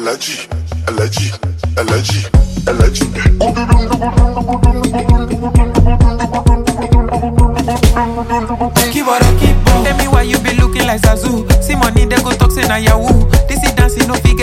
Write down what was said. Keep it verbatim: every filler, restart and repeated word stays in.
Allergy, allergy, allergy, allergy. Keep on, keep on. Tell me why you be looking like Zazu. See money they go talk say na yahoo. This is dancing no fig.